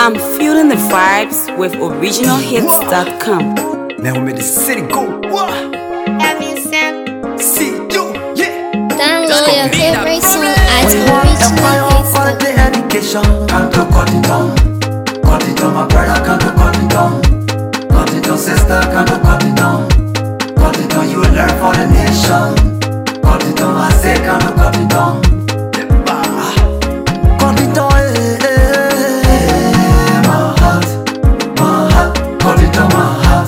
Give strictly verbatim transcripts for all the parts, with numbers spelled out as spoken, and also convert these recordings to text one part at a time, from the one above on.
I'm feeling the vibes with original hits dot com. Man, we made the city go. What? See you, yeah. Download your favorite song at original hits dot com. Education, can't do cut it down. Cut it down, my brother, can't do cut it down. Cut it down, sister, can't do cut it down. Cut it down, you will learn for the nation. Cut it down, I say, can't do cut it down. Cut it down, eh, eh, eh, my heart, my heart. Cut it down, my heart.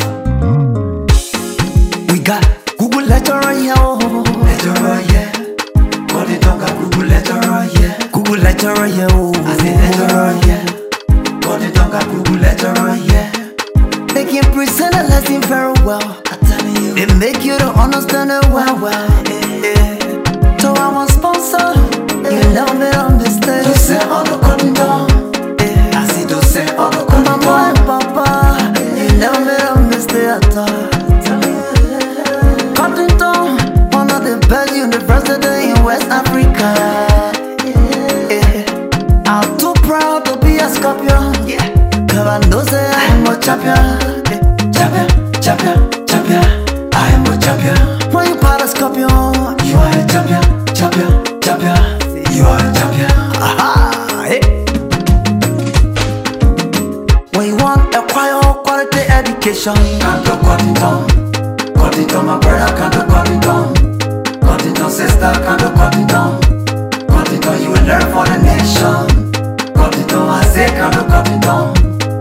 We got Google letter, yeah, oh. Letter, yeah. Cut it down, got Google letter, yeah. Google letter, yeah, oh. I say letter, yeah. Cut it down, got Google letter, yeah. They can present a lesson very well. I tell you, they make you to understand it well, well. Eh, eh. So I want sponsor. You know me, don't mistake. You say all the cutting down. Eh. I see you say all the cutting down. Mama and Papa, you know me, don't mistake at all. Cutting down, one of the best universities in West Africa. I'm too proud to be a Scorpion, yeah. Cause I know say I am a champion, yeah. Champion, champion, champion. I am a champion. When you part of Scorpion, you are a champion, champion, champion. You are a champion. Aha, hey. When you want a quiet, quality education, can't do cut it down. Cut it down, my brother, can't do cut it down. Cut it down, sister, can't do cut it down. Cut it down, you will learn for the nation. Cut it down, I say, can't do cut it down.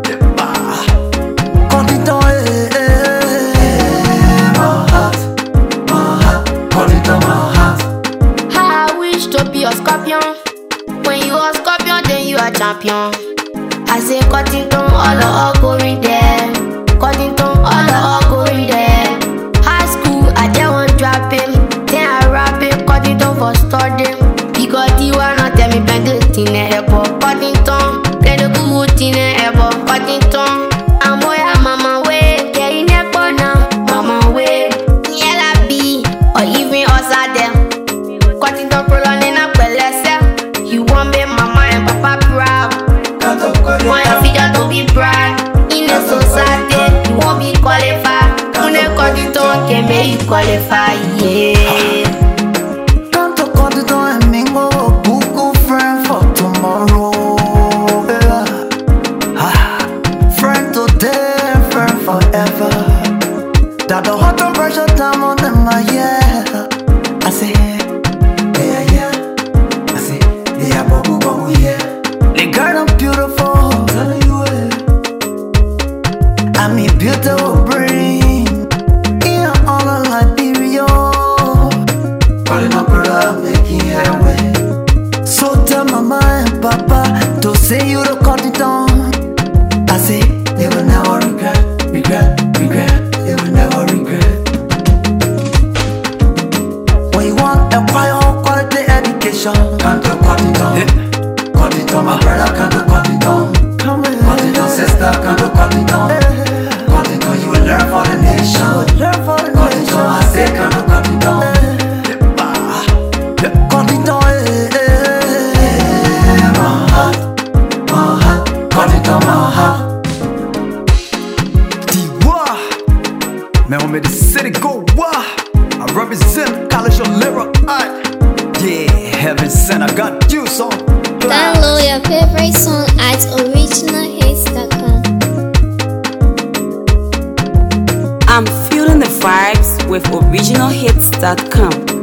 Cut it down, eh, eh, eh, my heart, my heart. Cut it down, my heart. How I wish to be a Scorpion. When you are Scorpion, then you are champion. I say cutting down, all the all going there. Cutting down, all the all going there. High school, I just want drop him. Then I rap it, cutting down for studying. Because you are not tell me bend the thing ever. Cutting down, play the good thing ever. Cutting down, I'm boy, mama way. Getting a corner, mama way. Yeah, be or even us at them. Cutting down, prolonging up a lesson. You want me, mama and papa proud. Want your future to be bright. In the society, you won't be qualified. When they cut it down, can make you qualify, yeah. Can't to cut it down and mingle a Google friend for tomorrow. Yeah. Ah, friend today, friend forever. That the hot and pressure time on them, my yeah. I say, yeah, yeah. I say, yeah, bubble, bubble, yeah. They got them beautiful, telling you it. I'm a beautiful brain. In all of Liberia. Calling up brother, making headway. So tell mama and papa to say you to cut it down. I say, they will never regret, regret, regret. They will never regret. When you want a quiet, quality education, can't do cut it down. Yeah. Cut it down, my brother, can't do cut it down. Come in. Cut it down, sister, can't do cut it down. Yeah. Cut it down, you will learn for the nation. Learn for the cut nation. It down, I say, can't do cut it down. Yeah. Cut it down, eh, eh, eh, my heart, my heart. Cut it down, my heart. D-Wah. Man, we made the city go. Wah. I represent College of Lyric Art. Yeah, heaven sent, I got you, so. Download your favorite song at original hits dot com. I'm feeling the vibes with original hits dot com.